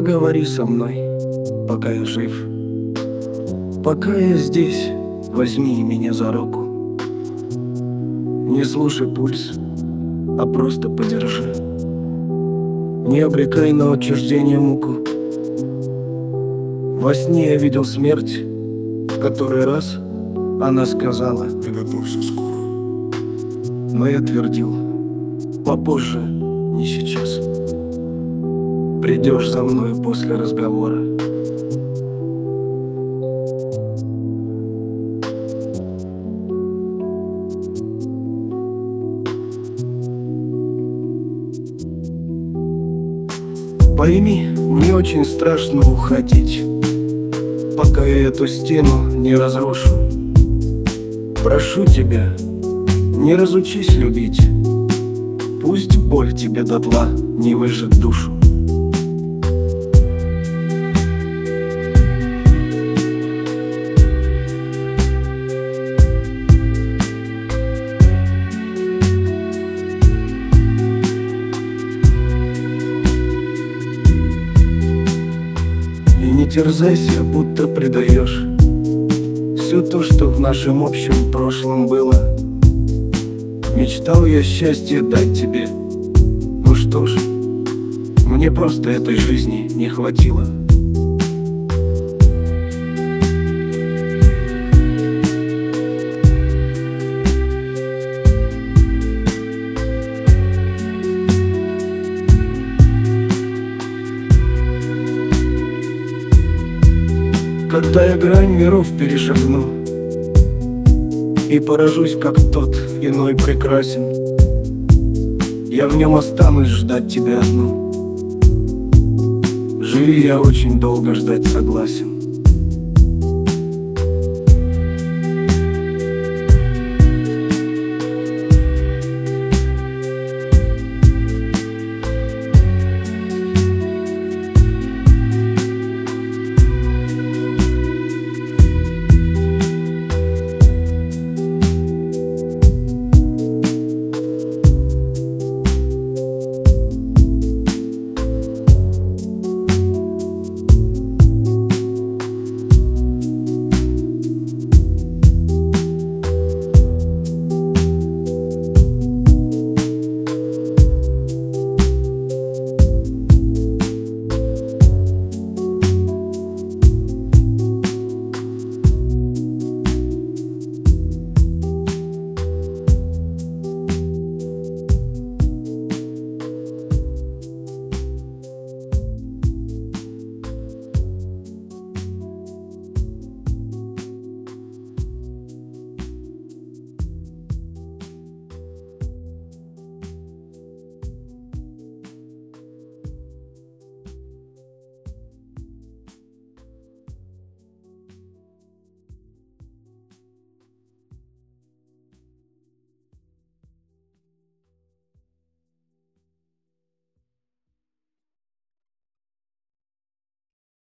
Поговори со мной, пока я жив. Пока я здесь, возьми меня за руку. Не слушай пульс, а просто подержи. Не обрекай на отчуждение муку. Во сне я видел смерть, в который раз она сказала: «Приготовься скоро». но я твердил: попозже, не сейчас. Придешь за мной после разговора. Пойми, мне очень страшно уходить, пока я эту стену не разрушу. Прошу тебя, не разучись любить, пусть боль тебе дотла не выжжет душу. И не терзайся, будто предаешь все то, что в нашем общем прошлом было. Мечтал я счастье дать тебе, ну что ж, мне просто этой жизни не хватило. Когда я грань миров перешагну и поражусь, как тот иной прекрасен, я в нем останусь ждать тебя одну. Живи, я очень долго ждать согласен.